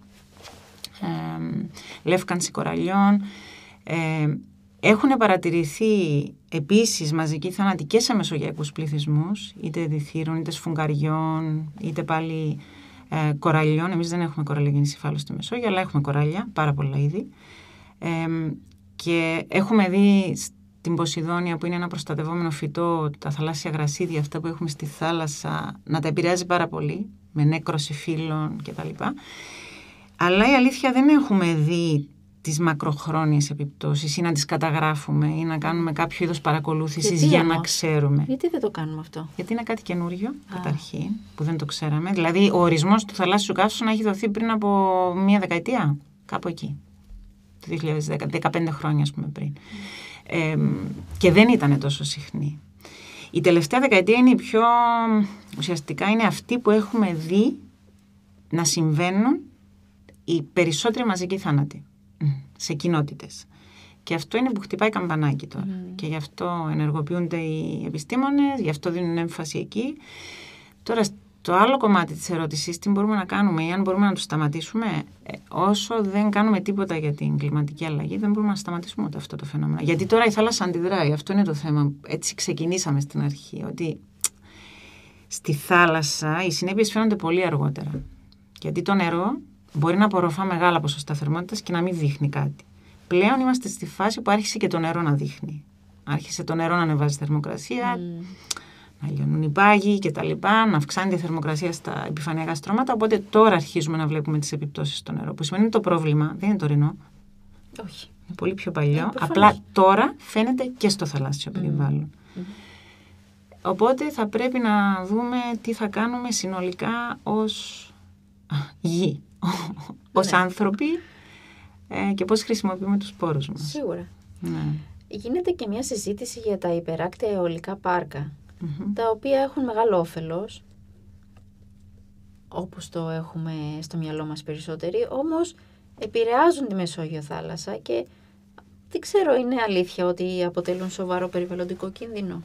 Speaker 3: ε, λεύκανση κοραλιών. Ε, έχουν παρατηρηθεί επίσης μαζικοί θάνατοι και σε μεσογειακούς πληθυσμούς, είτε διθύρων, είτε σφουγγαριών, είτε πάλι ε, κοραλιών. Εμείς δεν έχουμε κοραλλιογενείς υφάλους στη Μεσόγειο, αλλά έχουμε κοράλια, πάρα πολλά είδη. Ε, και έχουμε δει στην Ποσειδόνια, που είναι ένα προστατευόμενο φυτό, τα θαλάσσια γρασίδια, αυτά που έχουμε στη θάλασσα, να τα επηρεάζει πάρα πολύ, με νέκρωση φύλων κτλ. Αλλά η αλήθεια δεν έχουμε δει τις μακροχρόνιες επιπτώσεις ή να τις καταγράφουμε ή να κάνουμε κάποιο είδος παρακολούθησης για όμως να ξέρουμε.
Speaker 2: Γιατί δεν το κάνουμε αυτό?
Speaker 3: Γιατί είναι κάτι καινούριο, καταρχήν, που δεν το ξέραμε. Δηλαδή, ο ορισμός του θαλάσσιου καύσωνα έχει δοθεί πριν από μία δεκαετία, κάπου εκεί. Το δύο χιλιάδες δέκα, δεκαπέντε χρόνια, ας πούμε, πριν. Mm. Ε, και δεν ήταν τόσο συχνή. Η τελευταία δεκαετία είναι η πιο, ουσιαστικά είναι αυτή που έχουμε δει να συμβαίνουν οι περισσότεροι μαζικοί θάνατοι σε κοινότητες. Και αυτό είναι που χτυπάει καμπανάκι τώρα. Mm. Και γι' αυτό ενεργοποιούνται οι επιστήμονες, γι' αυτό δίνουν έμφαση εκεί. Τώρα, το άλλο κομμάτι της ερώτησης, τι μπορούμε να κάνουμε ή αν μπορούμε να το σταματήσουμε, όσο δεν κάνουμε τίποτα για την κλιματική αλλαγή, δεν μπορούμε να σταματήσουμε ούτε αυτό το φαινόμενο. Γιατί τώρα η θάλασσα αντιδράει, αυτό είναι το θέμα. Έτσι ξεκινήσαμε στην αρχή, ότι στη θάλασσα οι συνέπειες φαίνονται πολύ αργότερα. Γιατί το νερό μπορεί να απορροφά μεγάλα ποσοστά θερμότητας και να μην δείχνει κάτι. Πλέον είμαστε στη φάση που άρχισε και το νερό να δείχνει. Άρχισε το νερό να ανεβάζει θερμοκρασία, mm. να λιώνουν οι πάγοι και τα λοιπά, να αυξάνει τη θερμοκρασία στα επιφανειακά στρώματα. Οπότε τώρα αρχίζουμε να βλέπουμε τις επιπτώσεις στο νερό. Που σημαίνει ότι το πρόβλημα δεν είναι τωρινό.
Speaker 2: Όχι.
Speaker 3: Είναι πολύ πιο παλιό. Ε, Απλά τώρα φαίνεται και στο θαλάσσιο mm. περιβάλλον. Mm. Οπότε θα πρέπει να δούμε τι θα κάνουμε συνολικά ως γη. ως ναι. άνθρωποι ε, και πώς χρησιμοποιούμε τους πόρους μας.
Speaker 2: Σίγουρα.
Speaker 3: Ναι.
Speaker 2: Γίνεται και μια συζήτηση για τα υπεράκτια αιωλικά πάρκα,
Speaker 3: mm-hmm.
Speaker 2: τα οποία έχουν μεγάλο όφελος, όπως το έχουμε στο μυαλό μας περισσότεροι, όμως επηρεάζουν τη Μεσόγειο θάλασσα και δεν ξέρω, είναι αλήθεια ότι αποτελούν σοβαρό περιβαλλοντικό κίνδυνο?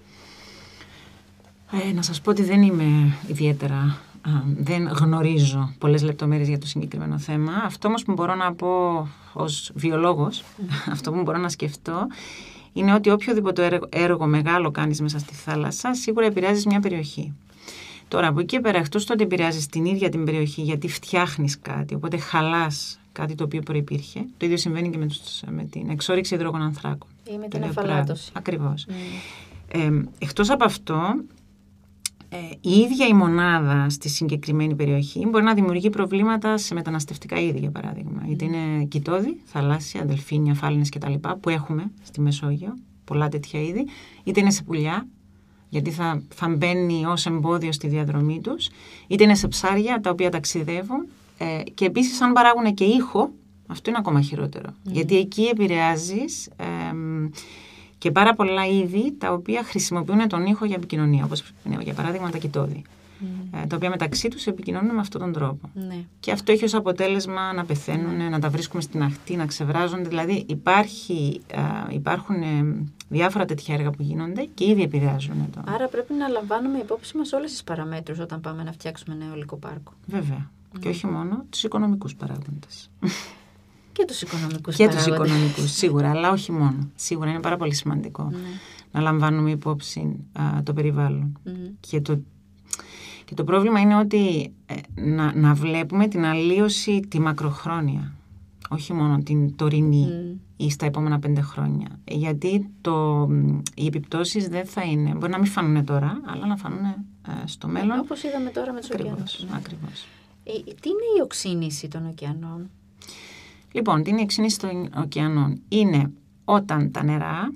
Speaker 3: Ε, να σας πω ότι δεν είμαι ιδιαίτερα... δεν γνωρίζω πολλές λεπτομέρειες για το συγκεκριμένο θέμα. Αυτό όμως που μπορώ να πω ως βιολόγος, mm. αυτό που μπορώ να σκεφτώ, είναι ότι οποιοδήποτε έργο, έργο μεγάλο κάνεις μέσα στη θάλασσα, σίγουρα επηρεάζεις μια περιοχή. Τώρα, από εκεί πέρα, εκτός το ότι επηρεάζεις την ίδια την περιοχή, γιατί φτιάχνεις κάτι, οπότε χαλάς κάτι το οποίο προϋπήρχε. Το ίδιο συμβαίνει και με, τους, με την εξόρυξη υδρογονανθράκων.
Speaker 2: Ή με την αφαλάτωση.
Speaker 3: Ακριβώς. Mm. Ε, εκτός από αυτό, Ε, η ίδια η μονάδα στη συγκεκριμένη περιοχή μπορεί να δημιουργεί προβλήματα σε μεταναστευτικά είδη, για παράδειγμα. Mm. Είτε είναι κοιτώδη, θαλάσσια, δελφίνια, φάλαινες κτλ. Που έχουμε στη Μεσόγειο, πολλά τέτοια είδη, είτε είναι σε πουλιά, γιατί θα, θα μπαίνει ως εμπόδιο στη διαδρομή τους, είτε είναι σε ψάρια τα οποία ταξιδεύουν ε, και επίσης αν παράγουν και ήχο, αυτό είναι ακόμα χειρότερο. Mm. Γιατί εκεί επηρεάζεις ε, και πάρα πολλά είδη τα οποία χρησιμοποιούν τον ήχο για επικοινωνία, όπως για παράδειγμα τα κοιτώδη, mm. ε, τα οποία μεταξύ τους επικοινωνούν με αυτόν τον τρόπο.
Speaker 2: Ναι.
Speaker 3: Και αυτό έχει ως αποτέλεσμα να πεθαίνουν, mm. να τα βρίσκουμε στην αχτή, να ξεβράζονται. Δηλαδή υπάρχει, ε, υπάρχουν ε, διάφορα τέτοια έργα που γίνονται και ήδη επηρεάζουν. Το.
Speaker 2: Άρα πρέπει να λαμβάνουμε υπόψη μας όλες τις παραμέτρους όταν πάμε να φτιάξουμε ένα αιωλικό πάρκο.
Speaker 3: Βέβαια. Mm. Και όχι μόνο τους οικονομικούς παράγοντες.
Speaker 2: Και τους οικονομικούς
Speaker 3: Και
Speaker 2: παράγοντες.
Speaker 3: τους οικονομικούς, σίγουρα, αλλά όχι μόνο. Σίγουρα είναι πάρα πολύ σημαντικό
Speaker 2: ναι.
Speaker 3: να λαμβάνουμε υπόψη α, το περιβάλλον.
Speaker 2: Mm.
Speaker 3: Και, το, και το πρόβλημα είναι ότι ε, να, να βλέπουμε την αλλίωση τη μακροχρόνια, όχι μόνο την τωρινή mm. ή στα επόμενα πέντε χρόνια. Γιατί το, οι επιπτώσεις δεν θα είναι, μπορεί να μην φανούν τώρα, αλλά να φανούν ε, στο μέλλον.
Speaker 2: Ε, όπως είδαμε τώρα με τους ωκεανούς.
Speaker 3: Ακριβώς.
Speaker 2: Ε, τι είναι η οξύνηση των ωκεανών?
Speaker 3: Λοιπόν, την οξύνηση των ωκεανών είναι όταν τα νερά,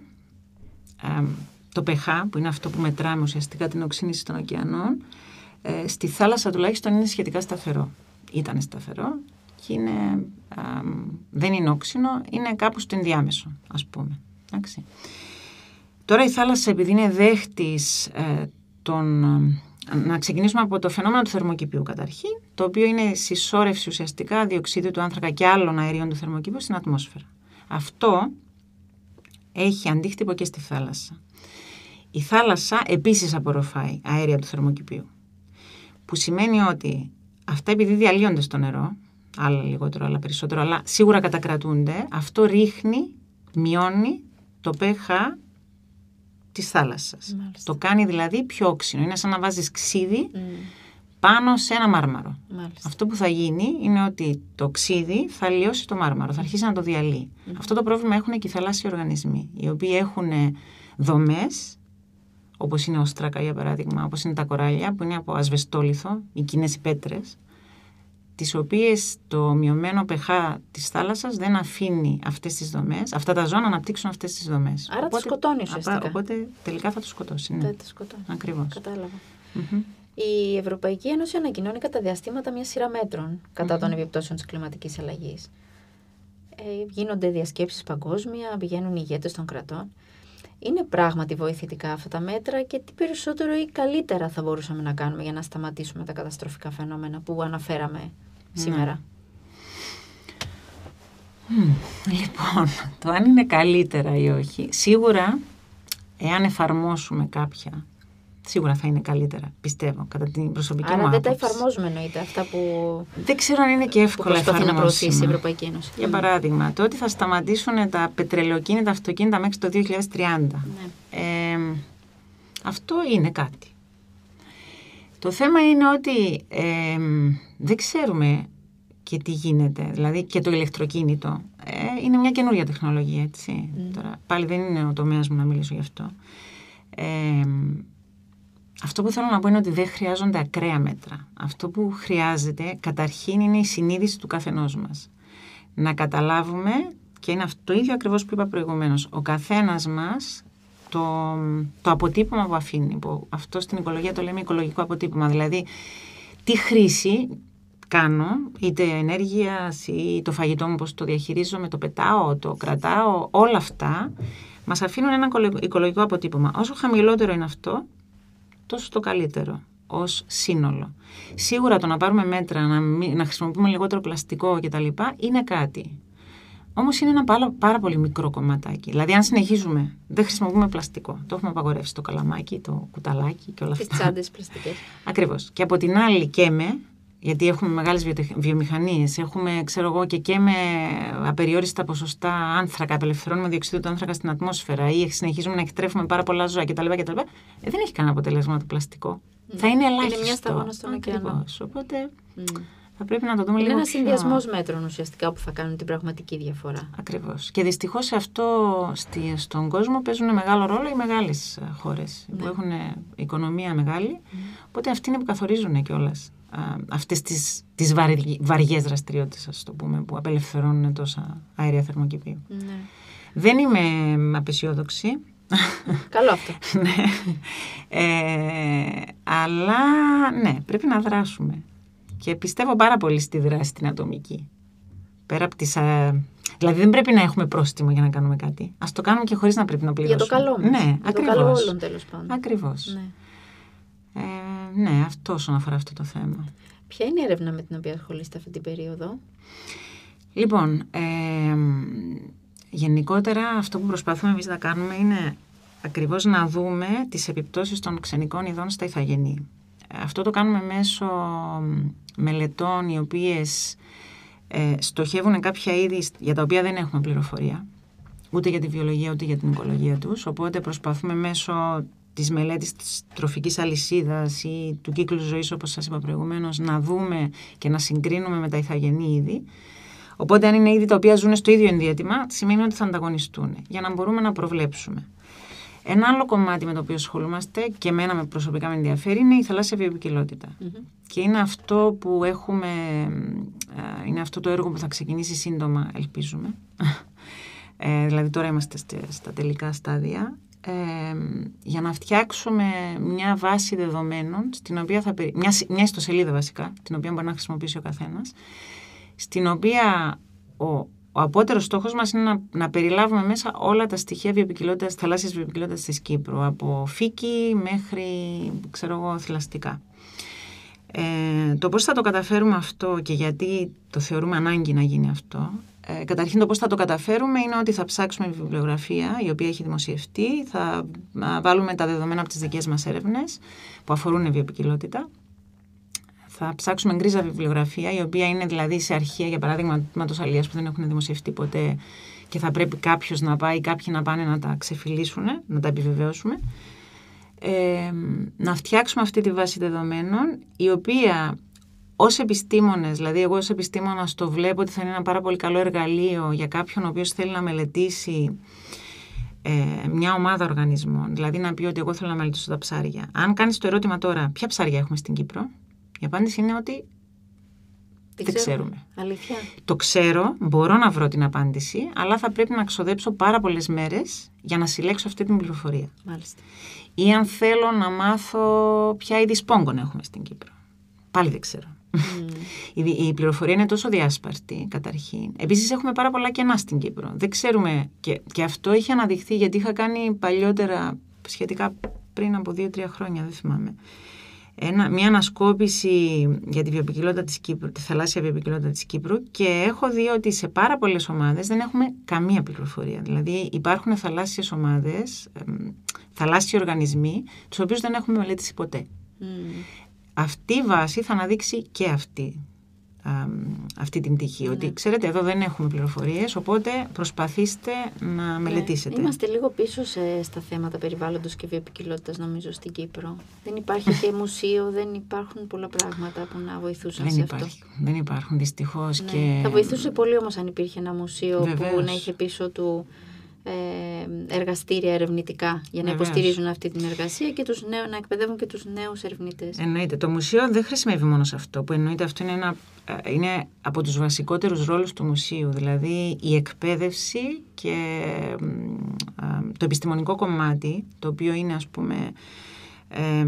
Speaker 3: ε, το pH, που είναι αυτό που μετράμε ουσιαστικά την οξύνηση των ωκεανών, ε, στη θάλασσα τουλάχιστον είναι σχετικά σταθερό. Ήταν σταθερό και είναι, ε, δεν είναι όξινο, είναι κάπου στο ενδιάμεσο, ας πούμε. Εντάξει. Τώρα η θάλασσα, επειδή είναι δέχτης ε, των να ξεκινήσουμε από το φαινόμενο του θερμοκηπίου καταρχήν, το οποίο είναι συσσόρευση ουσιαστικά διοξίδιου του άνθρακα και άλλων αερίων του θερμοκηπίου στην ατμόσφαιρα. Αυτό έχει αντίκτυπο και στη θάλασσα. Η θάλασσα επίσης απορροφάει αέρια του θερμοκηπίου, που σημαίνει ότι αυτά επειδή διαλύονται στο νερό, άλλα λιγότερο, άλλα περισσότερο, αλλά σίγουρα κατακρατούνται, αυτό ρίχνει, μειώνει το pH της θάλασσας.
Speaker 2: Μάλιστα.
Speaker 3: Το κάνει δηλαδή πιο όξινο. Είναι σαν να βάζεις ξύδι
Speaker 2: Mm.
Speaker 3: πάνω σε ένα μάρμαρο.
Speaker 2: Μάλιστα.
Speaker 3: Αυτό που θα γίνει είναι ότι το ξύδι θα λιώσει το μάρμαρο, θα αρχίσει να το διαλύει. Mm. Αυτό το πρόβλημα έχουν και οι θαλάσσιοι οργανισμοί, οι οποίοι έχουν δομές, όπως είναι οστράκα για παράδειγμα, όπως είναι τα κοράλια, που είναι από ασβεστόλιθο, οι κοινές οι πέτρες, τις οποίες το μειωμένο pH της θάλασσας δεν αφήνει αυτές τις δομές, αυτά τα ζώα να αναπτύξουν αυτές τις δομές.
Speaker 2: Άρα τους σκοτώνει ουσιαστικά.
Speaker 3: Οπότε, οπότε τελικά θα τους σκοτώσει. Ναι.
Speaker 2: Θα τους σκοτώνει.
Speaker 3: Ακριβώς.
Speaker 2: Κατάλαβα.
Speaker 3: Mm-hmm.
Speaker 2: Η Ευρωπαϊκή Ένωση ανακοινώνει κατά διαστήματα μια σειρά μέτρων κατά
Speaker 3: Mm-hmm.
Speaker 2: των επιπτώσεων της κλιματικής αλλαγής. Ε, γίνονται διασκέψεις παγκόσμια, πηγαίνουν οι ηγέτες των κρατών. Είναι πράγματι βοηθητικά αυτά τα μέτρα και τι περισσότερο ή καλύτερα θα μπορούσαμε να κάνουμε για να σταματήσουμε τα καταστροφικά φαινόμενα που αναφέραμε σήμερα?
Speaker 3: Mm. Λοιπόν, το αν είναι καλύτερα ή όχι, σίγουρα εάν εφαρμόσουμε κάποια, σίγουρα θα είναι καλύτερα, πιστεύω, κατά την προσωπική
Speaker 2: Άρα
Speaker 3: μου
Speaker 2: δεν
Speaker 3: άποψη.
Speaker 2: τα εφαρμόζουμε εννοείται αυτά που,
Speaker 3: Δεν ξέρω αν είναι και
Speaker 2: που
Speaker 3: εύκολα
Speaker 2: προσπαθεί να προωθήσει η
Speaker 3: εφαρμόσιμα.
Speaker 2: Ευρωπαϊκή Ένωση.
Speaker 3: Για
Speaker 2: Mm.
Speaker 3: παράδειγμα, το ότι θα σταματήσουν τα πετρελαιοκίνητα αυτοκίνητα μέχρι το δύο χιλιάδες τριάντα.
Speaker 2: Ναι.
Speaker 3: Ε, αυτό είναι κάτι. Το θέμα είναι ότι ε, δεν ξέρουμε και τι γίνεται. Δηλαδή και το ηλεκτροκίνητο ε, είναι μια καινούργια τεχνολογία, έτσι.
Speaker 2: Mm.
Speaker 3: Τώρα, πάλι δεν είναι ο τομέας μου να μιλήσω γι' αυτό. Ε, αυτό που θέλω να πω είναι ότι δεν χρειάζονται ακραία μέτρα. Αυτό που χρειάζεται καταρχήν είναι η συνείδηση του καθενός μας. Να καταλάβουμε, και είναι αυτό το ίδιο ακριβώς που είπα προηγουμένως, ο καθένας μας το, το αποτύπωμα που αφήνει. Που αυτό στην οικολογία το λέμε οικολογικό αποτύπωμα. Δηλαδή, τι χρήση κάνω, είτε ενέργειας ή το φαγητό μου, πώς το διαχειρίζομαι, το πετάω, το κρατάω, όλα αυτά μας αφήνουν ένα οικολογικό αποτύπωμα. Όσο χαμηλότερο είναι αυτό, τόσο το καλύτερο ως σύνολο. Σίγουρα το να πάρουμε μέτρα, να, μη, να χρησιμοποιούμε λιγότερο πλαστικό κτλ. Είναι κάτι. Όμως είναι ένα πάρα, πάρα πολύ μικρό κομματάκι. Δηλαδή, αν συνεχίζουμε, δεν χρησιμοποιούμε πλαστικό. Το έχουμε απαγορεύσει το καλαμάκι, το κουταλάκι και όλα αυτά.
Speaker 2: Τις τσάντες πλαστικές.
Speaker 3: Ακριβώς. Και από την άλλη καίμε, γιατί έχουμε μεγάλες βιομηχανίες, έχουμε, ξέρω εγώ, και καίμε απεριόριστα ποσοστά άνθρακα, απελευθερώνουμε διοξείδιο του άνθρακα στην ατμόσφαιρα ή συνεχίζουμε να εκτρέφουμε πάρα πολλά ζώα κτλ. κτλ. Ε, δεν έχει κανένα αποτέλεσμα το πλαστικό. Mm. Θα είναι ελάχιστο.
Speaker 2: Είναι μια σταγόνα στον ωκεανό.
Speaker 3: Οπότε
Speaker 2: Mm.
Speaker 3: θα πρέπει να το δούμε
Speaker 2: είναι
Speaker 3: λίγο
Speaker 2: ένα
Speaker 3: πιο...
Speaker 2: συνδυασμός μέτρων ουσιαστικά που θα κάνουν την πραγματική διαφορά.
Speaker 3: Ακριβώς. Και δυστυχώς σε αυτό στη, στον κόσμο παίζουν μεγάλο ρόλο οι μεγάλες χώρες, ναι, που έχουν οικονομία μεγάλη. Mm. Οπότε αυτοί είναι που καθορίζουν κιόλας αυτές τις, τις βαρι, βαριές δραστηριότητες, ας το πούμε, που απελευθερώνουν τόσα αέρια θερμοκηπίου.
Speaker 2: Ναι.
Speaker 3: Δεν είμαι απεσιόδοξη.
Speaker 2: Καλό αυτό.
Speaker 3: Ναι. Ε, αλλά ναι, πρέπει να δράσουμε. Και πιστεύω πάρα πολύ στη δράση την ατομική. Πέρα από τις... Α... Δηλαδή δεν πρέπει να έχουμε πρόστιμο για να κάνουμε κάτι. Ας το κάνουμε και χωρίς να πρέπει να πληρώσουμε.
Speaker 2: Για το καλό μας.
Speaker 3: Ναι,
Speaker 2: για
Speaker 3: ακριβώς.
Speaker 2: το καλό όλων, τέλος πάντων.
Speaker 3: Ακριβώς.
Speaker 2: Ναι.
Speaker 3: Ε, ναι, αυτό όσον αφορά αυτό το θέμα.
Speaker 2: Ποια είναι η έρευνα με την οποία ασχολείστε αυτή την περίοδο?
Speaker 3: Λοιπόν, ε, γενικότερα αυτό που προσπαθούμε εμείς να κάνουμε είναι ακριβώς να δούμε τις επιπτώσεις των ξενικών ειδών στα ηθαγενή. Αυτό το κάνουμε μέσω μελετών οι οποίες ε, στοχεύουν κάποια είδη για τα οποία δεν έχουμε πληροφορία, ούτε για τη βιολογία ούτε για την οικολογία τους. Οπότε προσπαθούμε μέσω της μελέτης της τροφικής αλυσίδας ή του κύκλου ζωής, όπως σας είπα προηγουμένως, να δούμε και να συγκρίνουμε με τα ηθαγενή είδη. Οπότε αν είναι είδη τα οποία ζουν στο ίδιο ενδιαίτημα, σημαίνει ότι θα ανταγωνιστούν, για να μπορούμε να προβλέψουμε. Ένα άλλο κομμάτι με το οποίο ασχολούμαστε και εμένα με προσωπικά με ενδιαφέρει είναι η θαλάσσια βιοποικιλότητα. Mm-hmm. Και είναι αυτό που έχουμε, είναι αυτό το έργο που θα ξεκινήσει σύντομα, ελπίζουμε. Ε, δηλαδή τώρα είμαστε στα τελικά στάδια. Ε, για να φτιάξουμε μια βάση δεδομένων, στην οποία θα, μια, μια ιστοσελίδα βασικά, την οποία μπορεί να χρησιμοποιήσει ο καθένας, στην οποία ο ο απότερος στόχος μας είναι να, να περιλάβουμε μέσα όλα τα στοιχεία βιοποικιλότητας, θαλάσσιας βιοποικιλότητας της Κύπρου, από φύκη μέχρι, ξέρω εγώ, θηλαστικά. Ε, το πώς θα το καταφέρουμε αυτό και γιατί το θεωρούμε ανάγκη να γίνει αυτό, ε, καταρχήν το πώς θα το καταφέρουμε είναι ότι θα ψάξουμε βιβλιογραφία η οποία έχει δημοσιευτεί, θα βάλουμε τα δεδομένα από τις δικές μας έρευνες που αφορούν βιοποικιλότητα. Θα ψάξουμε γκρίζα βιβλιογραφία, η οποία είναι δηλαδή σε αρχεία, για παράδειγμα, τμήματος αλίας που δεν έχουν δημοσιευτεί ποτέ και θα πρέπει κάποιος να πάει, κάποιοι να πάνε να τα ξεφυλίσουν, να τα επιβεβαιώσουμε. Ε, να φτιάξουμε αυτή τη βάση δεδομένων, η οποία ως επιστήμονες, δηλαδή εγώ ως επιστήμονας το βλέπω ότι θα είναι ένα πάρα πολύ καλό εργαλείο για κάποιον ο οποίος θέλει να μελετήσει ε, μια ομάδα οργανισμών. Δηλαδή να πει ότι εγώ θέλω να μελετήσω τα ψάρια. Αν κάνεις το ερώτημα τώρα, ποια ψάρια έχουμε στην Κύπρο, η απάντηση είναι ότι δεν, δεν ξέρουμε.
Speaker 2: Αλήθεια.
Speaker 3: Το ξέρω, μπορώ να βρω την απάντηση, αλλά θα πρέπει να ξοδέψω πάρα πολλές μέρες για να συλλέξω αυτή την πληροφορία.
Speaker 2: Μάλιστα.
Speaker 3: Ή αν θέλω να μάθω ποια είδη σπόγκων έχουμε στην Κύπρο. Πάλι δεν ξέρω. Mm. η, η πληροφορία είναι τόσο διάσπαρτη, καταρχήν. Επίσης έχουμε πάρα πολλά κενά στην Κύπρο. Δεν ξέρουμε, και, και αυτό είχε αναδειχθεί γιατί είχα κάνει παλιότερα, σχετικά πριν από δύο τρία χρόνια, δεν θυμάμαι, Ένα, μια ανασκόπηση για τη βιοποικιλότητα της Κύπρου, τη θαλάσσια βιοποικιλότητα της Κύπρου, και έχω δει ότι σε πάρα πολλές ομάδες δεν έχουμε καμία πληροφορία. Δηλαδή υπάρχουν θαλάσσιες ομάδες, θαλάσσιοι οργανισμοί, τους οποίους δεν έχουμε μελετήσει ποτέ. Mm. Αυτή η βάση θα αναδείξει και αυτή, α, αυτή την τυχή. Mm. Ότι ξέρετε, εδώ δεν έχουμε πληροφορίες, οπότε προσπαθήστε να μελετήσετε.
Speaker 2: Ναι. Είμαστε λίγο πίσω σε, στα θέματα περιβάλλοντος και βιοποικιλότητας, νομίζω, στην Κύπρο. Δεν υπάρχει και μουσείο, δεν υπάρχουν πολλά πράγματα που να βοηθούσαν
Speaker 3: δεν
Speaker 2: σε
Speaker 3: υπάρχει,
Speaker 2: αυτό.
Speaker 3: Δεν υπάρχουν, δυστυχώς.
Speaker 2: Ναι.
Speaker 3: Και...
Speaker 2: Θα βοηθούσε πολύ όμως αν υπήρχε ένα μουσείο. Βεβαίως. Που να είχε πίσω του ε, εργαστήρια ερευνητικά για να Βεβαίως. Υποστηρίζουν αυτή την εργασία και τους νέους, να εκπαιδεύουν και τους νέους ερευνητές.
Speaker 3: Εννοείται. Το μουσείο δεν χρησιμεύει μόνο σε αυτό. Που εννοείται αυτό είναι, ένα, είναι από τους βασικότερους ρόλους του μουσείου. Δηλαδή η εκπαίδευση και α, το επιστημονικό κομμάτι, το οποίο είναι, ας πούμε, ε,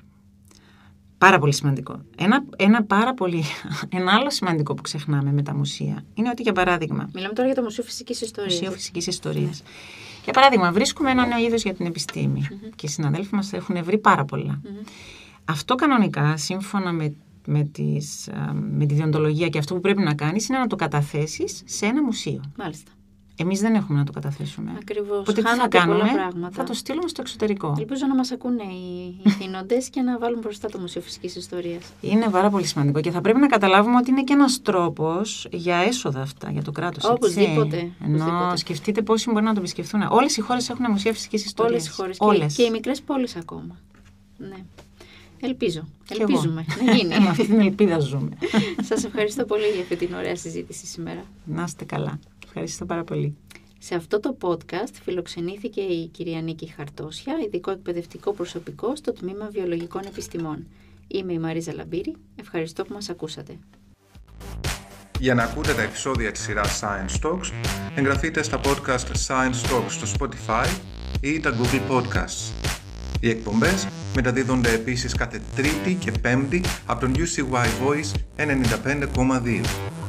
Speaker 3: πάρα πολύ σημαντικό. Ένα, ένα, πάρα πολύ, ένα άλλο σημαντικό που ξεχνάμε με τα μουσεία είναι ότι, για παράδειγμα...
Speaker 2: Μιλάμε τώρα για το Μουσείο Φυσικής Ιστορίας.
Speaker 3: Μουσείο Φυσικής Ιστορίας. Mm-hmm. Για παράδειγμα, βρίσκουμε ένα νέο είδος για την επιστήμη mm-hmm. και οι συναδέλφοι μας έχουν βρει πάρα πολλά. Mm-hmm. Αυτό κανονικά, σύμφωνα με, με, τις, με τη διοντολογία και αυτό που πρέπει να κάνεις, είναι να το καταθέσεις σε ένα μουσείο.
Speaker 2: Μάλιστα.
Speaker 3: Εμείς δεν έχουμε να το καταθέσουμε.
Speaker 2: Ακριβώς.
Speaker 3: Οπότε τι θα κάνουμε, θα το στείλουμε στο εξωτερικό.
Speaker 2: Ελπίζω να μας ακούνε οι θύνοντες και να βάλουν μπροστά το Μουσείο Φυσικής Ιστορίας.
Speaker 3: Είναι πάρα πολύ σημαντικό και θα πρέπει να καταλάβουμε ότι είναι και ένας τρόπος για έσοδα αυτά, για το κράτος.
Speaker 2: Οπωσδήποτε.
Speaker 3: Ενώ σκεφτείτε πόσοι μπορεί να το επισκεφθούν. Όλες οι χώρες έχουν Μουσεία Φυσικής Ιστορίας.
Speaker 2: Όλες οι χώρες. Όλες. Και, και οι μικρές πόλεις ακόμα. Ναι. Ελπίζω.
Speaker 3: Και
Speaker 2: Ελπίζουμε εγώ. Να γίνει.
Speaker 3: Με αυτή την ελπίδα ζούμε.
Speaker 2: Σας ευχαριστώ πολύ για αυτή την ωραία συζήτηση σήμερα.
Speaker 3: Να είστε καλά. Ευχαριστώ πάρα πολύ.
Speaker 2: Σε αυτό το podcast φιλοξενήθηκε η κυρία Νίκη Χαρτόσια, ειδικό εκπαιδευτικό προσωπικό στο Τμήμα Βιολογικών Επιστημών. Είμαι η Μαρίζα Λαμπύρη. Ευχαριστώ που μας ακούσατε.
Speaker 1: Για να ακούτε τα επεισόδια της σειράς Science Talks, εγγραφείτε στα podcast Science Talks στο Spotify ή τα Google Podcasts. Οι εκπομπές μεταδίδονται επίσης κάθε Τρίτη και Πέμπτη από τον γιου σι γουάι Voice ενενήντα πέντε κόμμα δύο.